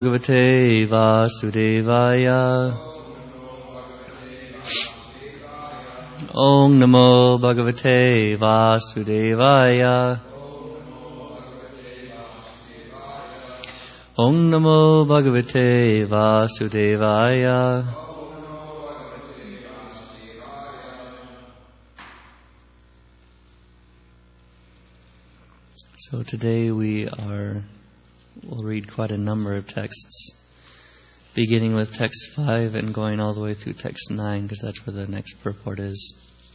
Bhagavate Vasudevaya. Om Namo Bhagavate Vasudevaya. Om Namo Bhagavate Vasudevaya. So today we'll read quite a number of texts, beginning with text 5 and going all the way through text 9, because that's where the next purport is.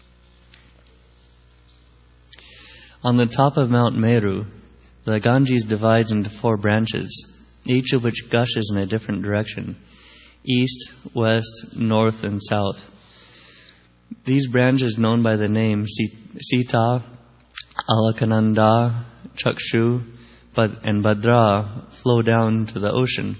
On the top of Mount Meru, the Ganges divides into 4 branches, each of which gushes in a different direction: east, west, north, and south. These branches, known by the name Sita, Alaknanda, Chakshu, and Bhadra, flow down to the ocean.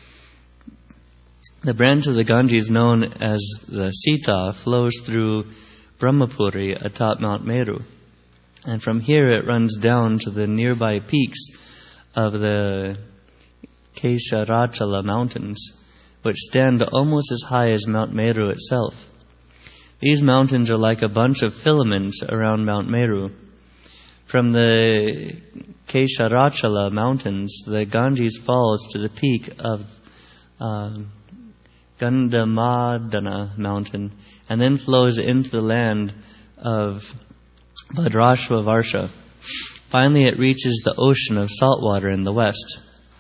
The branch of the Ganges known as the Sita flows through Brahmapuri atop Mount Meru, and from here it runs down to the nearby peaks of the Kesharachala mountains, which stand almost as high as Mount Meru itself. These mountains are like a bunch of filaments around Mount Meru. From the Kesharachala mountains, the Ganges falls to the peak of Gandhamadana mountain and then flows into the land of Bhadrashvavarsha. Finally, it reaches the ocean of salt water in the west.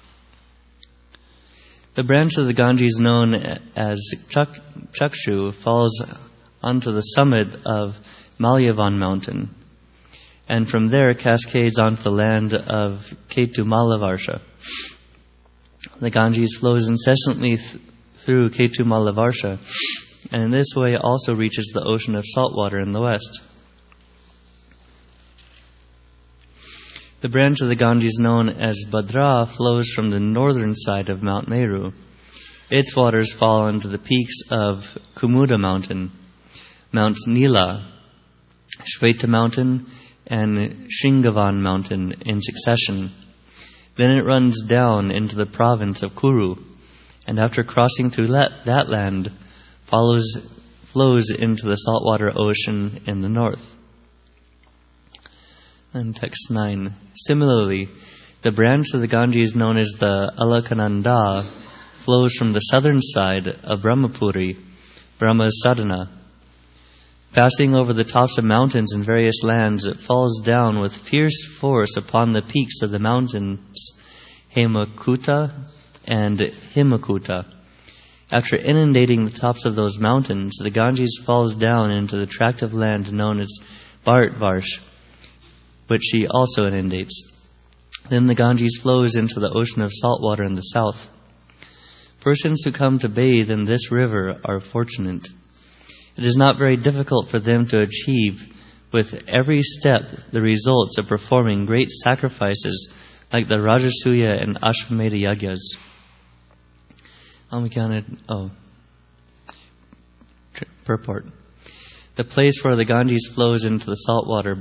The branch of the Ganges known as Chakshu falls onto the summit of Malyavan mountain, and from there cascades onto the land of Ketumallavarsha. The Ganges flows incessantly through Ketumallavarsha, and in this way also reaches the ocean of salt water in the west. The branch of the Ganges known as Bhadra flows from the northern side of Mount Meru. Its waters fall into the peaks of Kumuda mountain, Mount Nila, Shveta mountain, and Shringavan mountain in succession. Then it runs down into the province of Kuru, and after crossing through that land, flows into the saltwater ocean in the north. And text 9. Similarly, the branch of the Ganges known as the Alaknanda flows from the southern side of Brahmapuri, Brahmasadana. Passing over the tops of mountains in various lands, it falls down with fierce force upon the peaks of the mountains Hemakuta and Himakuta. After inundating the tops of those mountains, the Ganges falls down into the tract of land known as Bharatvarsh, which she also inundates. Then the Ganges flows into the ocean of salt water in the south. Persons who come to bathe in this river are fortunate. It is not very difficult for them to achieve with every step the results of performing great sacrifices like the Rajasuya and Ashvamedha Yagyas. Purport. The place where the Ganges flows into the salt water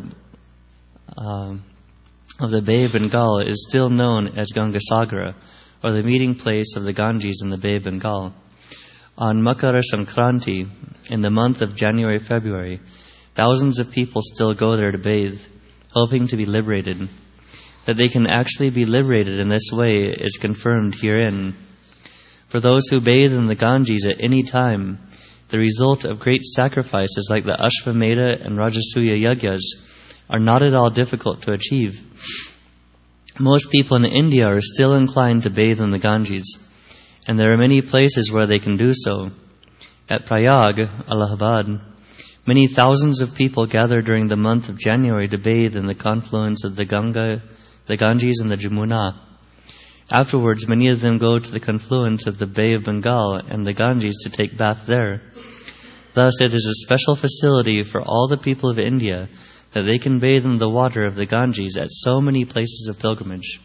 of the Bay of Bengal is still known as Gangasagara, or the meeting place of the Ganges in the Bay of Bengal. On Makara Sankranti, in the month of January-February, thousands of people still go there to bathe, hoping to be liberated. That they can actually be liberated in this way is confirmed herein. For those who bathe in the Ganges at any time, the result of great sacrifices like the Ashvamedha and Rajasuya Yagyas are not at all difficult to achieve. Most people in India are still inclined to bathe in the Ganges, and there are many places where they can do so. At Prayag, Allahabad, many thousands of people gather during the month of January to bathe in the confluence of the Ganges and the Jamuna. Afterwards, many of them go to the confluence of the Bay of Bengal and the Ganges to take bath there. Thus, it is a special facility for all the people of India that they can bathe in the water of the Ganges at so many places of pilgrimage.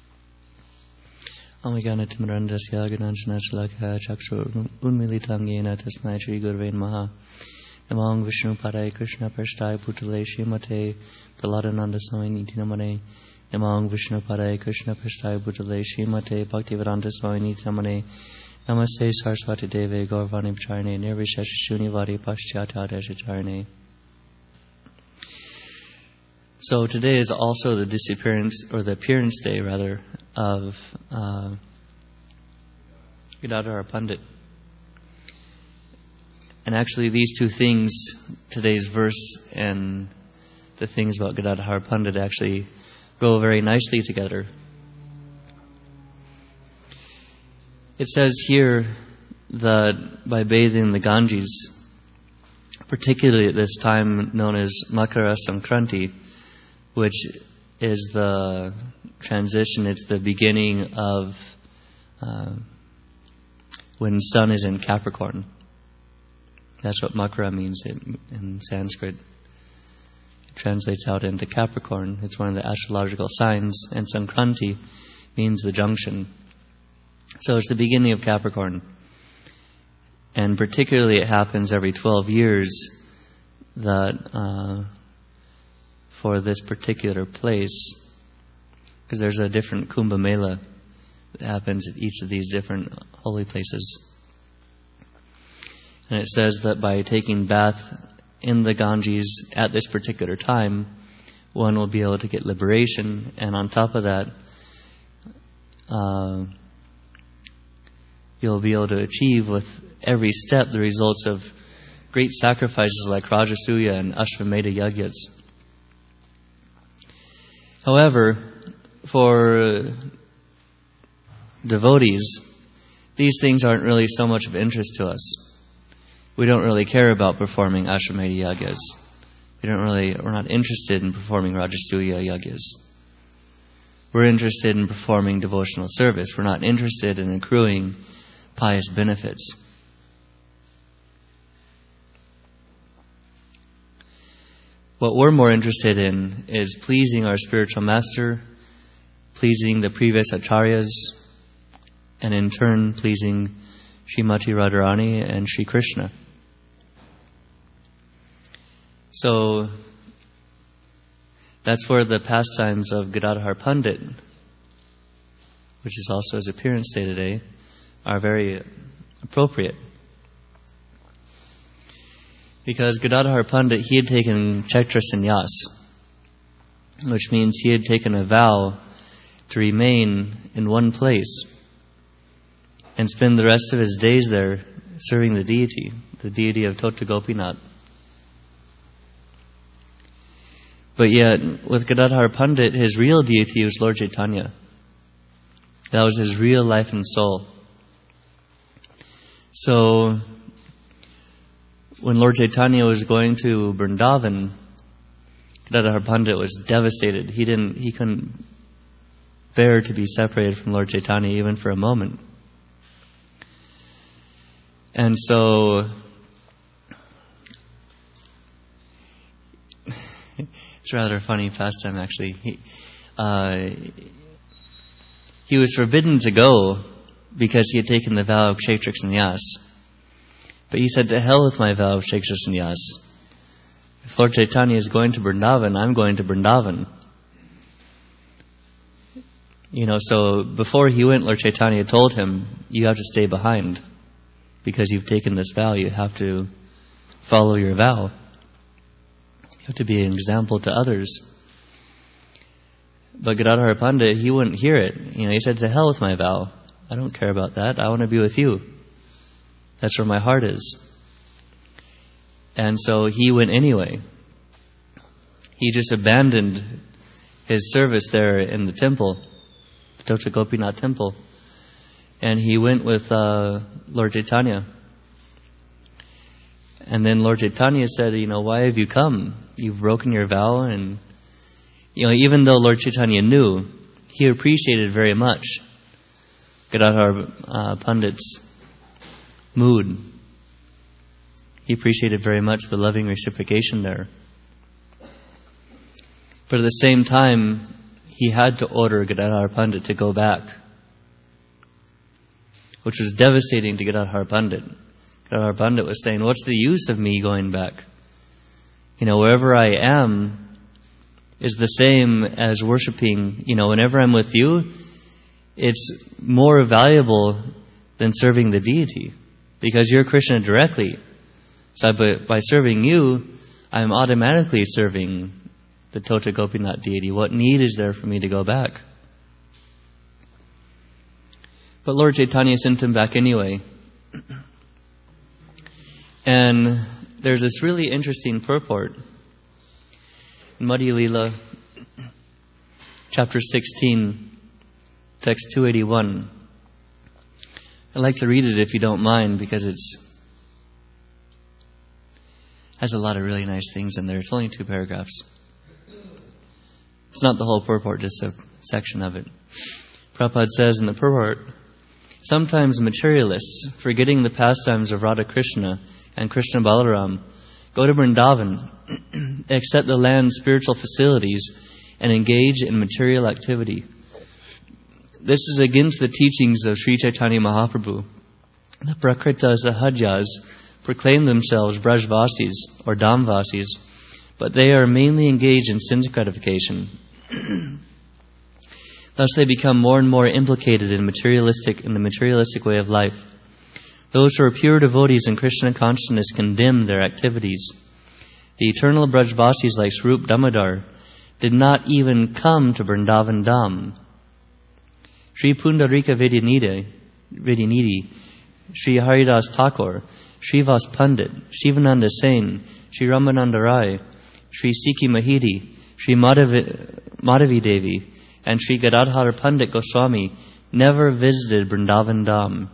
Namang Vishnu Parai Krishna Prashtai Putale Shrimate Prahladananda Swami Niti Namane Namang Vishnu Padaya Krishna Prasthaya Bhutale Srimate Bhaktivedanta Swami Namane Namaste Saraswati Deve Gaurvani Pacharane Nirvisheshuni Paschatadeshacharane. So today is also the disappearance, or the appearance day rather, of Gadadhara Pandit. And actually these two things, today's verse and the things about Gadadhara Pandit, actually go very nicely together. It says here that by bathing the Ganges, particularly at this time known as Makara Sankranti, which is the transition, it's the beginning of when sun is in Capricorn. That's what Makara means in Sanskrit. It translates out into Capricorn. It's one of the astrological signs. And Sankranti means the junction. So it's the beginning of Capricorn. And particularly it happens every 12 years that for this particular place, because there's a different Kumbh Mela that happens at each of these different holy places. And it says that by taking bath in the Ganges at this particular time, one will be able to get liberation, and on top of that, you'll be able to achieve with every step the results of great sacrifices like Rajasuya and Ashvamedha Yagyas. However, for devotees, these things aren't really so much of interest to us. We don't really care about performing Ashvamedha Yagyas. We're not interested in performing Rajasuya Yagyas. We're interested in performing devotional service. We're not interested in accruing pious benefits. What we're more interested in is pleasing our spiritual master, pleasing the previous acharyas, and in turn pleasing Srimati Radharani and Sri Krishna. So that's where the pastimes of Gadadhar Pandit, which is also his appearance day today, are very appropriate. Because Gadadhar Pandit, he had taken Chaitra Sannyas, which means he had taken a vow to remain in one place and spend the rest of his days there serving the deity of Tota Gopinath. But yet, with Gadadhar Pandit, his real deity was Lord Chaitanya. That was his real life and soul. So, when Lord Chaitanya was going to Vrindavan, Gadadhar Pandit was devastated. He couldn't bear to be separated from Lord Chaitanya even for a moment. And so, it's a rather funny pastime actually. He was forbidden to go because he had taken the vow of Kshetra Sannyas. But he said, to hell with my vow of Kshetra Sannyas. If Lord Chaitanya is going to Vrindavan, I'm going to Vrindavan. So before he went, Lord Chaitanya told him, you have to stay behind. Because you've taken this vow, you have to follow your vow. You have to be an example to others. But Gadadhar Pandit, he wouldn't hear it. He said, to hell with my vow. I don't care about that. I want to be with you. That's where my heart is. And so he went anyway. He just abandoned his service there in the temple, the Tota Gopinath temple. And he went with Lord Chaitanya. And then Lord Chaitanya said, why have you come? You've broken your vow. And, even though Lord Chaitanya knew, he appreciated very much Gadadhar Pandit's mood. He appreciated very much the loving reciprocation there. But at the same time, he had to order Gadadhar Pandit to go back, which was devastating to Gadadhar Pandit. Gadadhar Pandit was saying, what's the use of me going back? Wherever I am is the same as worshipping. Whenever I'm with you, it's more valuable than serving the deity, because you're Krishna directly. So by serving you, I'm automatically serving the Tota Gopinath deity. What need is there for me to go back? But Lord Chaitanya sent him back anyway. And there's this really interesting purport in Madhya Lila, chapter 16, text 281. I'd like to read it if you don't mind, because has a lot of really nice things in there. It's only 2 paragraphs. It's not the whole purport, just a section of it. Prabhupada says in the purport, sometimes materialists, forgetting the pastimes of Radha Krishna and Krishna Balaram, go to Vrindavan, accept the land's spiritual facilities, and engage in material activity. This is against the teachings of Sri Chaitanya Mahaprabhu. The Prakrita Sahajyas proclaim themselves Brajvasis or Dhamvasis, but they are mainly engaged in sense gratification. Thus they become more and more implicated in the materialistic way of life. Those who are pure devotees in Krishna consciousness condemn their activities. The eternal Brajvasis like Swarup Damodar did not even come to Vrindavan Dham. Sri Pundarika Vedyanidhi, Sri Haridas Thakur, Srivas Pandit, Shivananda Sen, Sri Ramananda Rai, Sri Sikhi Mahidi, Sri Madhavi Devi, and Sri Gadadhar Pandit Goswami never visited Vrindavan Dham.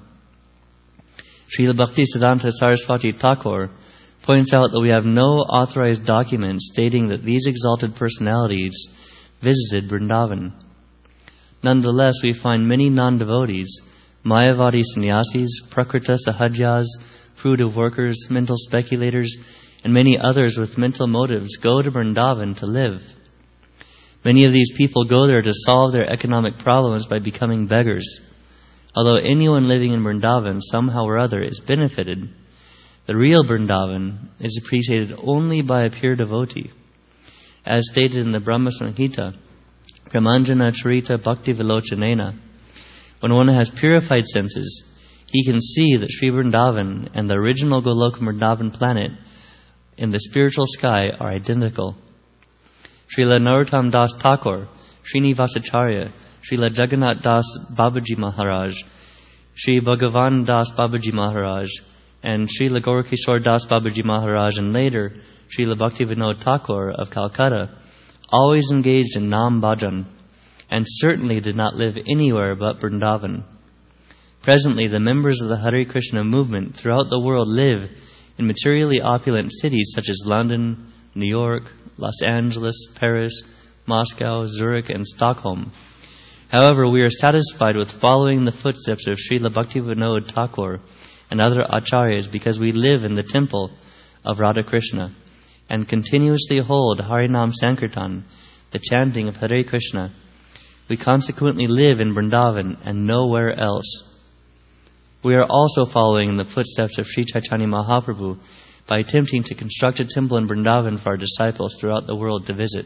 Srila Bhakti Siddhanta Saraswati Thakur points out that we have no authorized documents stating that these exalted personalities visited Vrindavan. Nonetheless, we find many non-devotees, Mayavadi sannyasis, Prakrita Sahajyas, fruitive workers, mental speculators, and many others with mental motives go to Vrindavan to live. Many of these people go there to solve their economic problems by becoming beggars. Although anyone living in Vrindavan somehow or other is benefited, the real Vrindavan is appreciated only by a pure devotee. As stated in the Brahma Samhita, Pramanjana Charita Bhakti Vilochanena, when one has purified senses, he can see that Sri Vrindavan and the original Goloka Vrindavan planet in the spiritual sky are identical. Srila Narottam Das Thakur, Srinivasacharya, Srila Jagannath Das Babaji Maharaj, Sri Bhagavan Das Babaji Maharaj, and Srila Gaurakishore Das Babaji Maharaj, and later Srila Bhaktivinoda Thakur of Calcutta, always engaged in Nam Bhajan, and certainly did not live anywhere but Vrindavan. Presently, the members of the Hare Krishna movement throughout the world live in materially opulent cities such as London, New York, Los Angeles, Paris, Moscow, Zurich, and Stockholm. However, we are satisfied with following the footsteps of Srila Bhaktivinoda Thakur and other acharyas because we live in the temple of Radha Krishna and continuously hold Harinam Sankirtan, the chanting of Hare Krishna. We consequently live in Vrindavan and nowhere else. We are also following in the footsteps of Sri Chaitanya Mahaprabhu by attempting to construct a temple in Vrindavan for our disciples throughout the world to visit.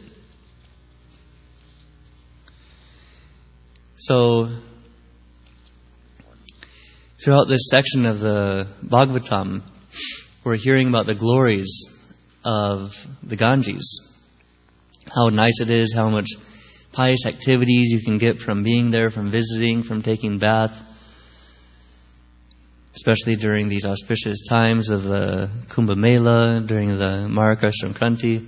So, throughout this section of the Bhagavatam, we're hearing about the glories of the Ganges. How nice it is, how much pious activities you can get from being there, from visiting, from taking bath, especially during these auspicious times of the Kumbh Mela, during the Makara Sankranti.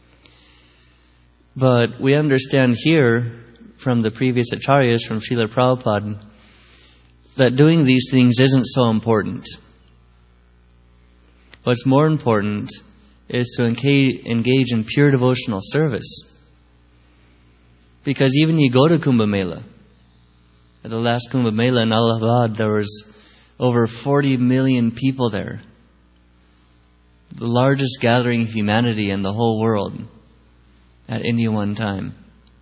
But we understand here from the previous acharyas, from Srila Prabhupada, that doing these things isn't so important. What's more important is to engage in pure devotional service. Because even you go to Kumbh Mela, at the last Kumbh Mela in Allahabad, there was over 40 million people there. The largest gathering of humanity in the whole world at any one time.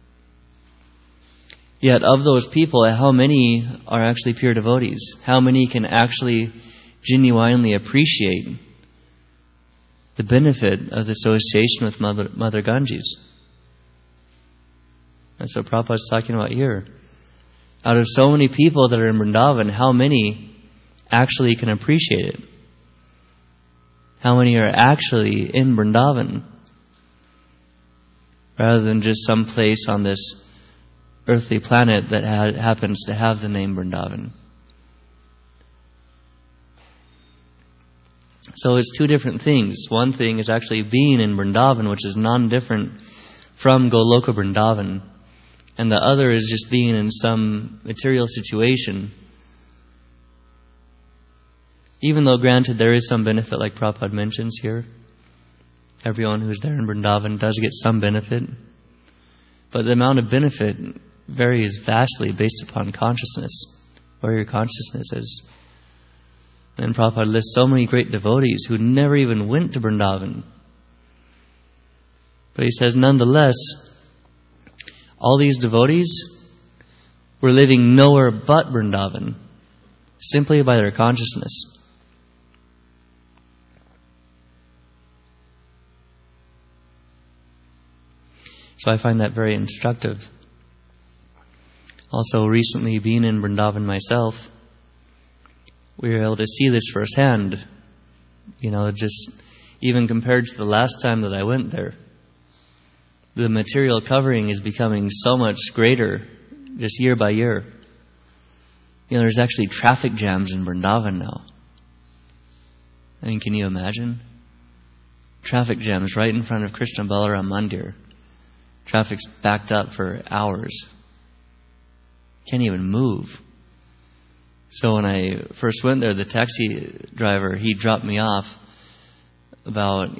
Yet of those people, how many are actually pure devotees? How many can actually genuinely appreciate the benefit of the association with Mother Ganges? That's what Prabhupada's talking about here. Out of so many people that are in Vrindavan, how many actually can appreciate it? How many are actually in Vrindavan? Rather than just some place on this earthly planet that happens to have the name Vrindavan. So it's two different things. One thing is actually being in Vrindavan, which is non-different from Goloka Vrindavan. And the other is just being in some material situation. Even though, granted, there is some benefit, like Prabhupada mentions here. Everyone who's there in Vrindavan does get some benefit. But the amount of benefit varies vastly based upon consciousness, where your consciousness is. And Prabhupada lists so many great devotees who never even went to Vrindavan. But he says, nonetheless, all these devotees were living nowhere but Vrindavan, simply by their consciousness. So I find that very instructive. Also, recently being in Vrindavan myself, we were able to see this firsthand. Just even compared to the last time that I went there. The material covering is becoming so much greater just year by year. There's actually traffic jams in Vrindavan now. I mean, can you imagine? Traffic jams right in front of Krishna Balaram Mandir. Traffic's backed up for hours. Can't even move. So when I first went there, the taxi driver, he dropped me off about,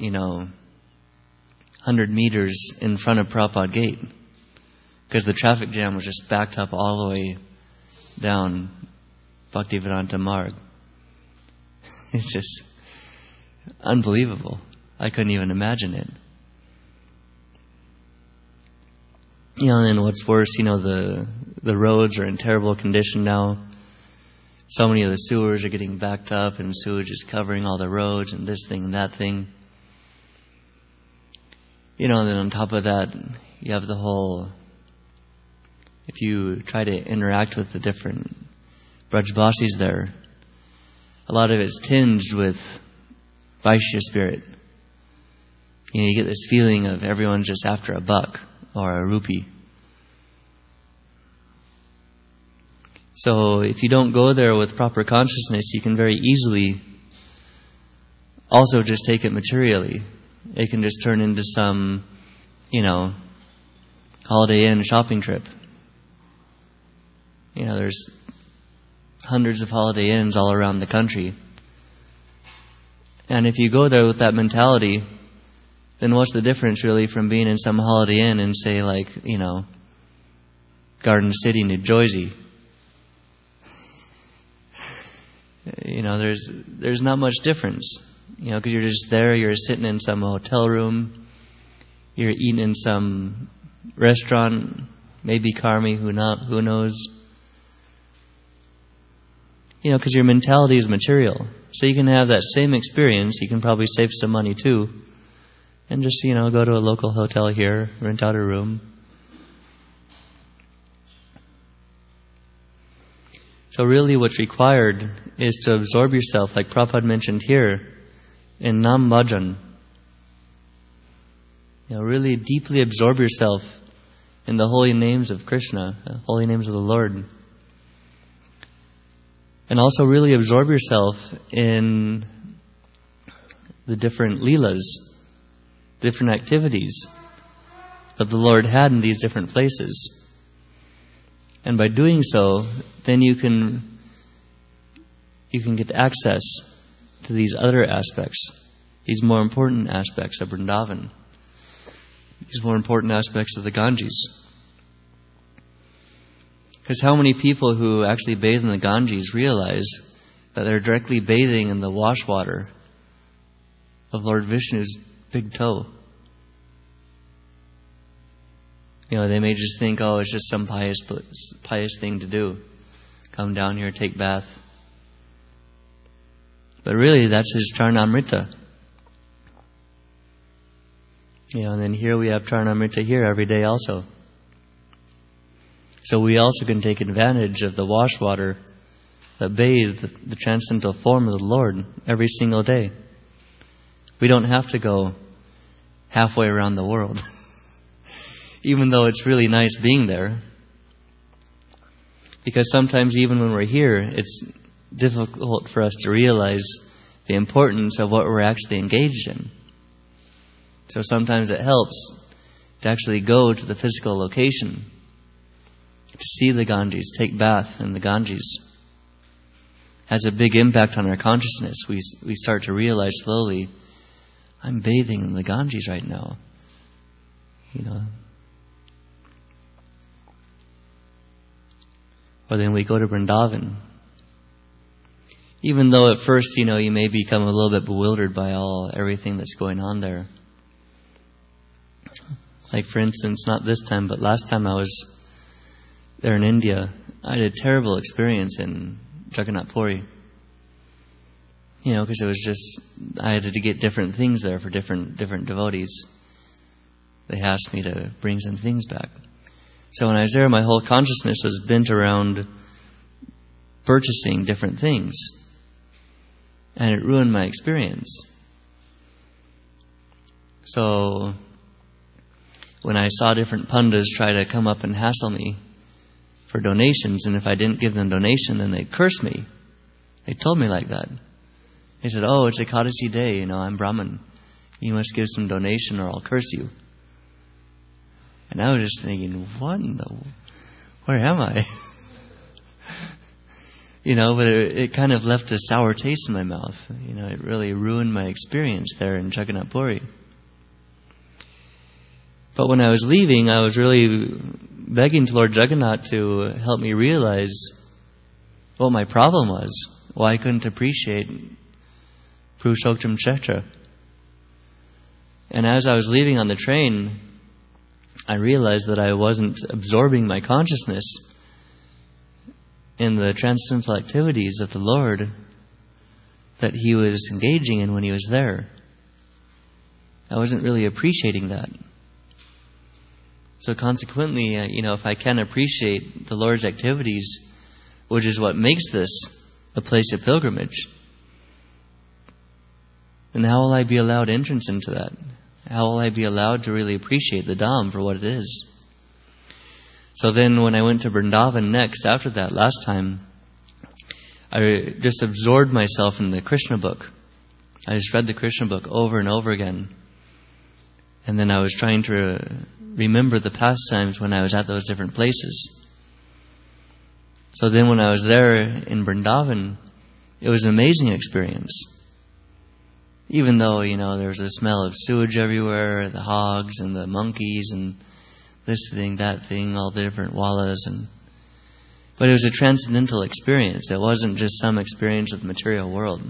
100 meters in front of Prabhupada Gate. Because the traffic jam was just backed up all the way down Bhaktivedanta Marg. It's just unbelievable. I couldn't even imagine it. And then what's worse, the roads are in terrible condition now. So many of the sewers are getting backed up and sewage is covering all the roads and this thing and that thing. And then on top of that, you have the whole... If you try to interact with the different Brajbasis there, a lot of it's tinged with Vaishya spirit. You get this feeling of everyone's just after a buck or a rupee. So if you don't go there with proper consciousness, you can very easily also just take it materially. It can just turn into some, Holiday Inn shopping trip. There's hundreds of Holiday Inns all around the country. And if you go there with that mentality, then what's the difference really from being in some Holiday Inn and say Garden City, New Jersey? There's not much difference. Because you're just there, you're sitting in some hotel room, you're eating in some restaurant, maybe karmi, who knows? Because your mentality is material. So you can have that same experience, you can probably save some money too, and just, go to a local hotel here, rent out a room. So really what's required is to absorb yourself, like Prabhupada mentioned here, in Nam Bhajan. Really deeply absorb yourself in the holy names of Krishna, the holy names of the Lord. And also really absorb yourself in the different leelas, different activities that the Lord had in these different places. And by doing so, then you can get access to these other aspects, these more important aspects of Vrindavan, these more important aspects of the Ganges. Because how many people who actually bathe in the Ganges realize that they're directly bathing in the wash water of Lord Vishnu's big toe? They may just think, it's just some pious thing to do. Come down here, take bath. But really, that's his Charnamrita. And then here we have Charnamrita here every day also. So we also can take advantage of the wash water that bathe the transcendental form of the Lord every single day. We don't have to go halfway around the world, even though it's really nice being there. Because sometimes even when we're here, it's difficult for us to realize the importance of what we're actually engaged in. So sometimes it helps to actually go to the physical location, to see the Ganges, take bath in the Ganges. Has a big impact on our consciousness. We start to realize slowly, I'm bathing in the Ganges right now. Or then we go to Vrindavan. Even though at first, you may become a little bit bewildered by everything that's going on there. Like for instance, not this time, but last time I was there in India, I had a terrible experience in Jagannath Puri. Because it was just, I had to get different things there for different devotees. They asked me to bring some things back. So when I was there, my whole consciousness was bent around purchasing different things. And it ruined my experience. So when I saw different pandas try to come up and hassle me for donations, and if I didn't give them donation, then they'd curse me. They told me like that. They said, "Oh, it's Ekadasi day, I'm Brahmin. You must give some donation or I'll curse you." And I was just thinking, where am I? But it kind of left a sour taste in my mouth. It really ruined my experience there in Jagannath Puri. But when I was leaving, I was really begging to Lord Jagannath to help me realize what my problem was, why I couldn't appreciate Purushottam Kshetra. And as I was leaving on the train, I realized that I wasn't absorbing my consciousness in the transcendental activities of the Lord that He was engaging in when He was there. I wasn't really appreciating that. So consequently, if I can appreciate the Lord's activities, which is what makes this a place of pilgrimage, then how will I be allowed entrance into that? How will I be allowed to really appreciate the Dham for what it is? So then when I went to Vrindavan next, after that, last time, I just absorbed myself in the Krishna book. I just read the Krishna book over and over again. And then I was trying to remember the past times when I was at those different places. So then when I was there in Vrindavan, it was an amazing experience. Even though, there was a smell of sewage everywhere, the hogs and the monkeys and this thing, that thing, all the different wallas. But it was a transcendental experience. It wasn't just some experience of the material world.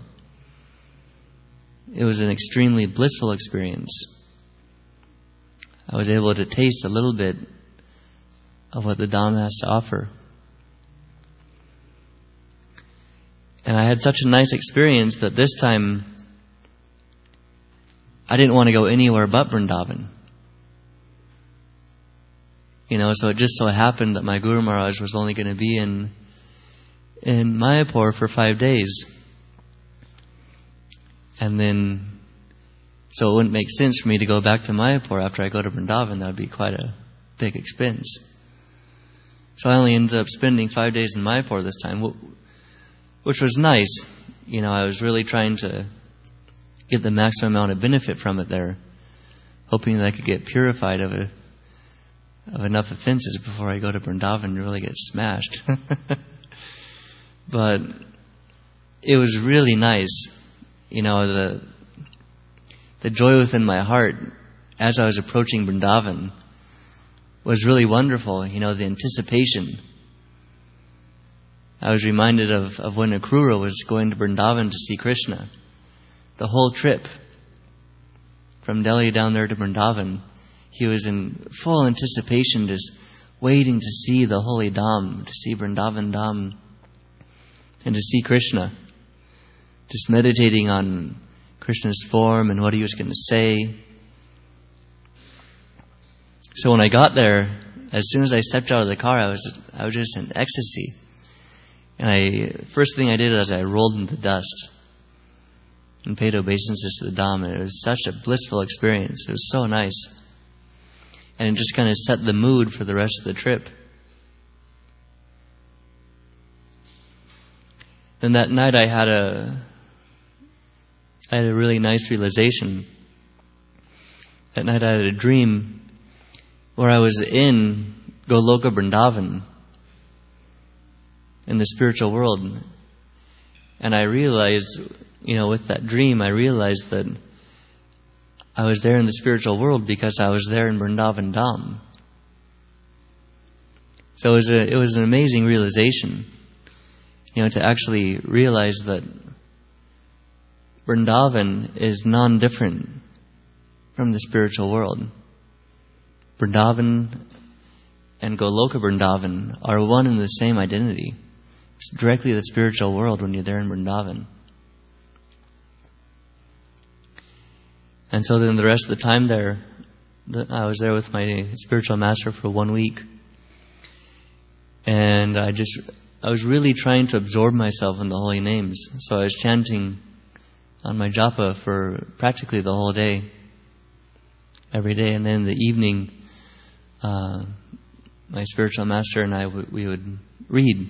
It was an extremely blissful experience. I was able to taste a little bit of what the Dham has to offer. And I had such a nice experience that this time I didn't want to go anywhere but Vrindavan. So it just so happened that my Guru Maharaj was only going to be in Mayapur for 5 days. And then, so it wouldn't make sense for me to go back to Mayapur after I go to Vrindavan. That would be quite a big expense. So I only ended up spending 5 days in Mayapur this time, which was nice. I was really trying to get the maximum amount of benefit from it there, hoping that I could get purified of enough offenses before I go to Vrindavan and really get smashed. But it was really nice. The joy within my heart as I was approaching Vrindavan was really wonderful. The anticipation. I was reminded of when Akrura was going to Vrindavan to see Krishna. The whole trip from Delhi down there to Vrindavan, he was in full anticipation, just waiting to see the holy Dham, to see Vrindavan Dham, and to see Krishna. Just meditating on Krishna's form and what he was going to say. So when I got there, as soon as I stepped out of the car, I was just in ecstasy. And first thing I did is I rolled in the dust and paid obeisances to the Dham. And it was such a blissful experience. It was so nice. And it just kind of set the mood for the rest of the trip. And that night I had a really nice realization. That night I had a dream where I was in Goloka Vrindavan, in the spiritual world. And I realized, with that dream, I realized that I was there in the spiritual world because I was there in Vrindavan Dham. So it was an amazing realization, to actually realize that Vrindavan is non-different from the spiritual world. Vrindavan and Goloka Vrindavan are one and the same identity. It's directly the spiritual world when you're there in Vrindavan. And so then the rest of the time there, I was there with my spiritual master for 1 week. And I was really trying to absorb myself in the holy names. So I was chanting on my japa for practically the whole day, every day. And then in the evening, my spiritual master and I, we would read.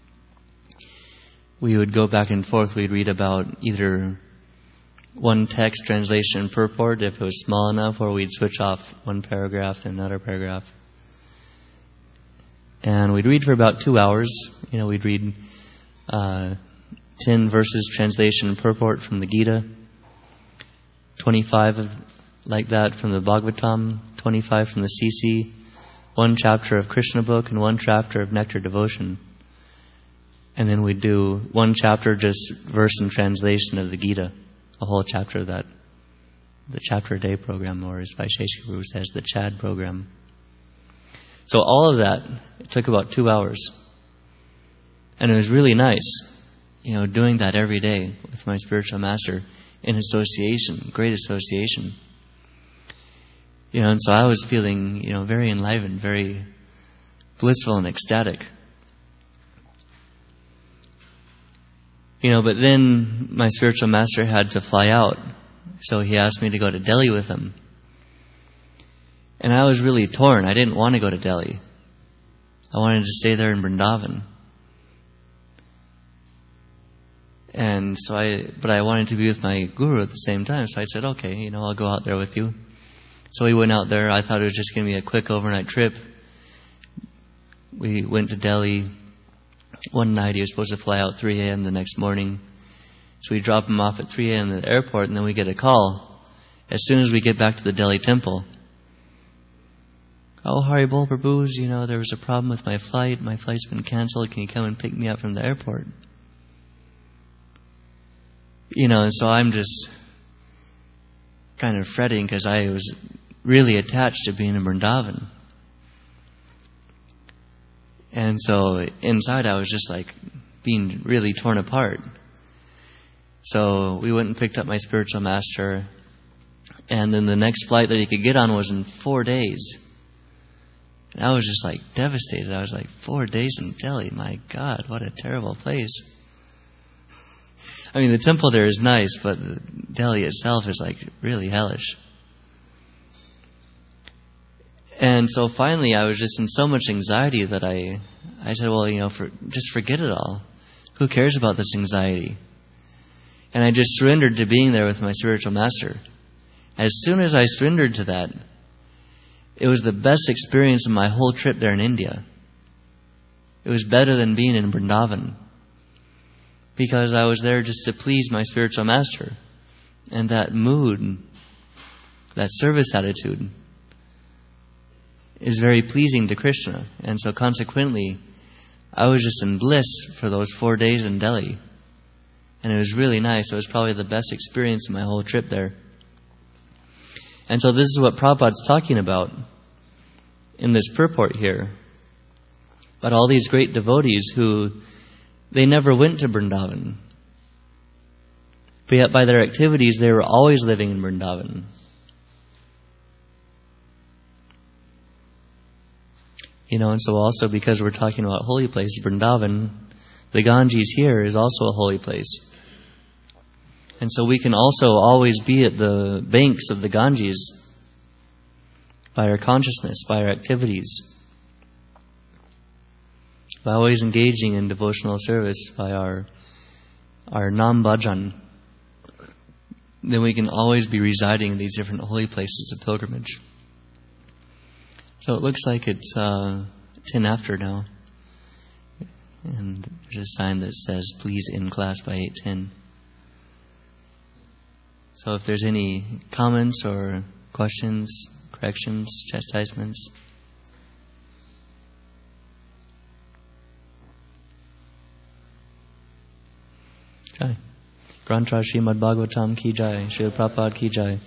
We would go back and forth. We'd read about either one text, translation, purport, if it was small enough, or we'd switch off one paragraph and another paragraph. And we'd read for about 2 hours. We'd read 10 verses, translation, purport from the Gita, 25 like that from the Bhagavatam, 25 from the CC, 1 chapter of Krishna book, and 1 chapter of Nectar Devotion. And then we'd do 1 chapter, just verse and translation of the Gita, a whole chapter of that, the chapter a day program, or as Vaisheshika Guru says, the Chad program. So all of that, it took about 2 hours. And it was really nice, doing that every day with my spiritual master in association, great association. And so I was feeling, very enlivened, very blissful and ecstatic. But then my spiritual master had to fly out. So he asked me to go to Delhi with him. And I was really torn. I didn't want to go to Delhi. I wanted to stay there in Vrindavan. But I wanted to be with my guru at the same time. So I said, okay, I'll go out there with you. So we went out there. I thought it was just going to be a quick overnight trip. We went to Delhi. One night he was supposed to fly out 3 a.m. the next morning. So we drop him off at 3 a.m. at the airport, and then we get a call as soon as we get back to the Delhi temple. Oh, Haribol Prabhus, there was a problem with my flight. My flight's been canceled. Can you come and pick me up from the airport? And so I'm just kind of fretting because I was really attached to being in Vrindavan. And so inside I was just like being really torn apart. So we went and picked up my spiritual master. And then the next flight that he could get on was in 4 days. And I was just like devastated. I was like, 4 days in Delhi? My God, what a terrible place. I mean, the temple there is nice, but Delhi itself is like really hellish. And so finally I was just in so much anxiety that I said, well, just forget it all. Who cares about this anxiety? And I just surrendered to being there with my spiritual master. As soon as I surrendered to that, it was the best experience of my whole trip there in India. It was better than being in Vrindavan. Because I was there just to please my spiritual master. And that mood, that service attitude, is very pleasing to Krishna. And so consequently, I was just in bliss for those 4 days in Delhi. And it was really nice. It was probably the best experience of my whole trip there. And so this is what Prabhupada's talking about in this purport here. But all these great devotees who, they never went to Vrindavan. But yet by their activities, they were always living in Vrindavan. And so also because we're talking about holy place, Vrindavan, the Ganges here is also a holy place. And so we can also always be at the banks of the Ganges by our consciousness, by our activities, by always engaging in devotional service, by our nam bhajan. Then we can always be residing in these different holy places of pilgrimage. So it looks like it's 10 after now. And there's a sign that says, please end class by 8:10. So if there's any comments or questions, corrections, chastisements. Jai. Grantra Srimad Bhagavatam ki jai. Srila Prabhupada ki jai.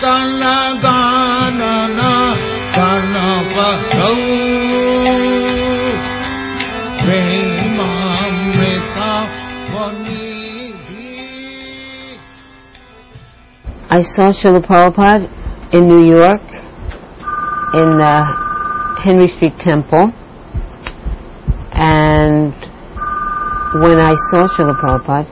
Kalaganana Kanapatau Premamrita Vanidhi. I saw Srila Prabhupada in New York in the Henry Street Temple, and when I saw Srila Prabhupada,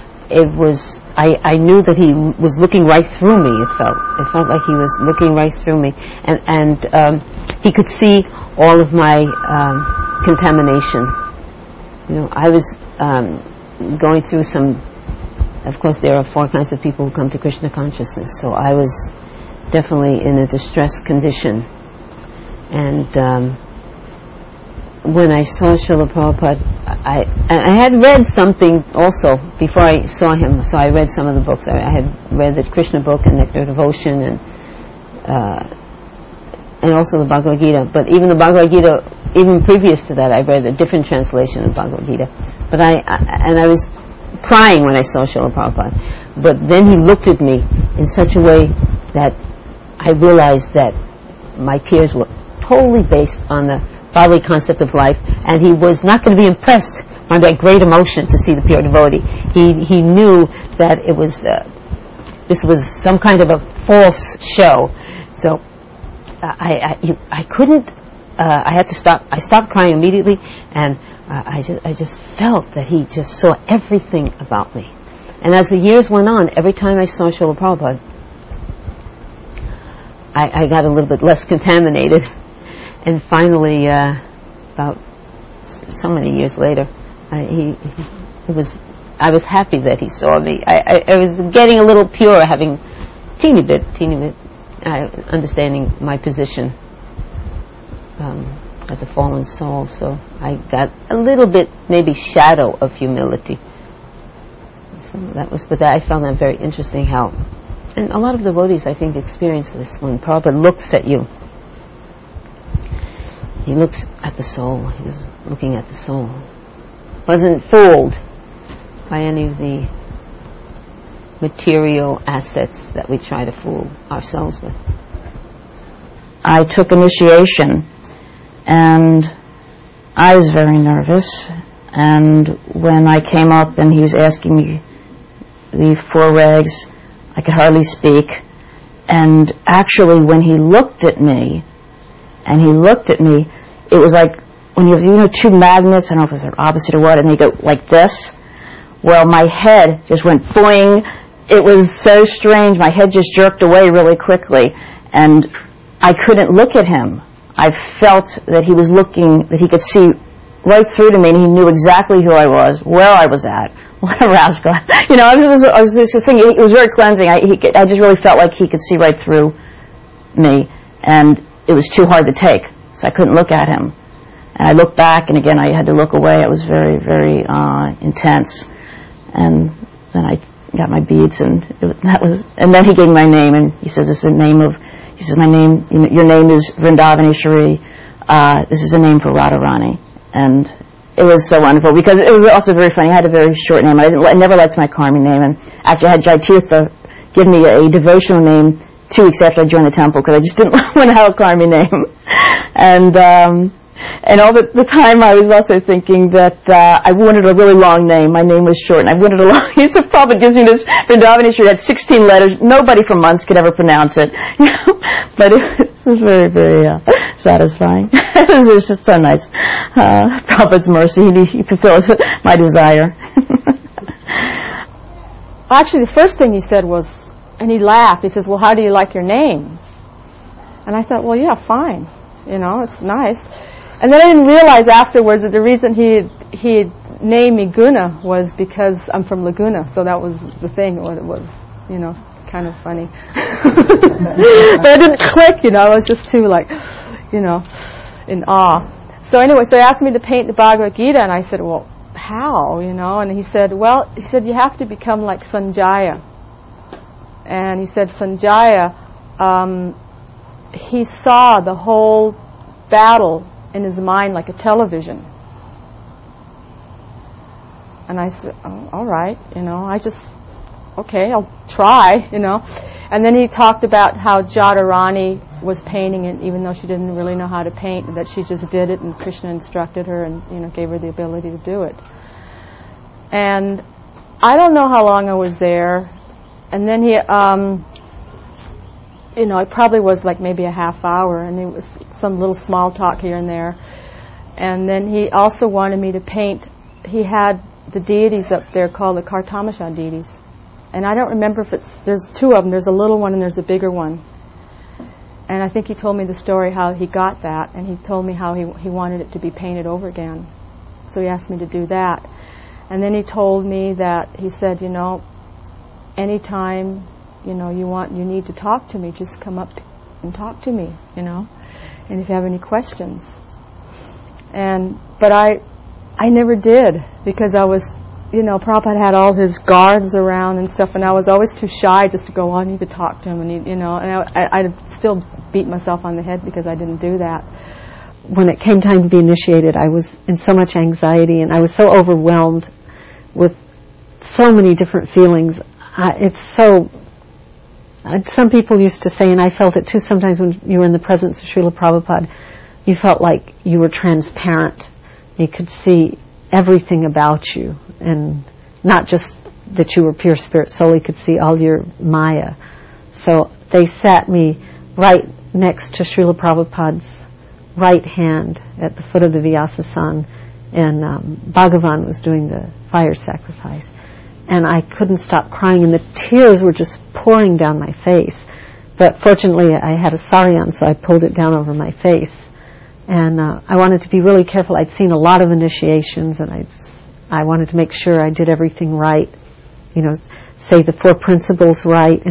I knew that he was looking right through me. It felt like he was looking right through me, and he could see all of my contamination. I was going through some. Of course, there are 4 kinds of people who come to Krishna consciousness, so I was definitely in a distressed condition. And when I saw Srila Prabhupada, I had read something also before I saw him, so I read some of the books. I had read the Krishna book and Nectar of Devotion and also the Bhagavad Gita. But even the Bhagavad Gita, even previous to that, I read a different translation of Bhagavad Gita. But I was crying when I saw Srila Prabhupada. But then he looked at me in such a way that I realized that my tears were totally based on the bodily concept of life, and he was not going to be impressed by that great emotion to see the pure devotee. He knew that it was this was some kind of a false show. So I couldn't. I had to stop. I stopped crying immediately, and I just felt that he just saw everything about me. And as the years went on, every time I saw Srila Prabhupada, I got a little bit less contaminated. And finally, about so many years later, I was happy that he saw me. I was getting a little pure, having teeny bit, understanding my position as a fallen soul. So I got a little bit, maybe shadow of humility. So but I found that very interesting how, and a lot of devotees I think experience this when Prabhupada looks at you. He looks at the soul. He was looking at the soul. Wasn't fooled by any of the material assets that we try to fool ourselves with. I took initiation, and I was very nervous. And when I came up and he was asking me the 4 regs, I could hardly speak. And actually, when he looked at me, it was like when you have 2 magnets, I don't know if they're opposite or what, and they go like this. Well, my head just went boing. It was so strange. My head just jerked away really quickly, and I couldn't look at him. I felt that he was looking, that he could see right through to me, and he knew exactly who I was, where I was at. What a rascal. I was just thinking, it was very cleansing. I just really felt like he could see right through me, and it was too hard to take, so I couldn't look at him. And I looked back, and again, I had to look away. It was very, very intense. And then I got my beads, and then he gave me my name, and he says, "This is the name of." He says, "My name, your name is Vrindavaneshwari. This is the name for Radharani." And it was so wonderful because it was also very funny. I had a very short name. I never liked my karmi name, and actually I had Jaitirtha give me a devotional name 2 weeks after I joined the temple because I just didn't want to have a karmi name. And all the time I was also thinking that I wanted a really long name. My name was short, and I wanted a long. It's a Prabhupada gives me this Vrindavaneshwari. It had 16 letters. Nobody for months could ever pronounce it. But it was very, very satisfying. It was just so nice. Prabhupada's mercy. He fulfills my desire. Well, actually, the first thing he said was, and he laughed. He says, "Well, how do you like your name?" And I thought, well, yeah, fine. It's nice. And then I didn't realize afterwards that the reason he named me Guna was because I'm from Laguna, so that was the thing. What it was, kind of funny. But it didn't click, I was just too in awe. So anyway, so he asked me to paint the Bhagavad Gita, and I said, well, how, And he said, you have to become like Sanjaya. And he said, Sanjaya, he saw the whole battle in his mind like a television. And I said, oh, all right, I just okay, I'll try, you know. And then he talked about how Jadharani was painting it, even though she didn't really know how to paint, that she just did it, and Krishna instructed her and, you know, gave her the ability to do it. And I don't know how long I was there. And then he, you know, it probably was like maybe a half hour, and it was some little small talk here and there. And then he also wanted me to paint. He had the deities up there called the Kartamasha deities. And I don't remember if there's two of them. There's a little one and there's a bigger one. And I think he told me the story how he got that, and he told me how he wanted it to be painted over again. So he asked me to do that. And then he told me that, he said, you know, anytime, you know, you need to talk to me, just come up and talk to me, you know, and if you have any questions. But I never did, because I was, you know, Prabhupada had all his guards around and stuff, and I was always too shy just to go, I need to talk to him, and you know, and I still beat myself on the head because I didn't do that. When it came time to be initiated, I was in so much anxiety, and I was so overwhelmed with so many different feelings. Some people used to say, and I felt it too sometimes when you were in the presence of Srila Prabhupada, you felt like you were transparent. You could see everything about you, and not just that you were pure spirit soul, you could see all your maya. So they sat me right next to Srila Prabhupada's right hand at the foot of the Vyasa-san, and Bhagavan was doing the fire sacrifice. And I couldn't stop crying, and the tears were just pouring down my face. But fortunately, I had a sari on, so I pulled it down over my face. And I wanted to be really careful. I'd seen a lot of initiations, and I wanted to make sure I did everything right. You know, say the 4 principles right.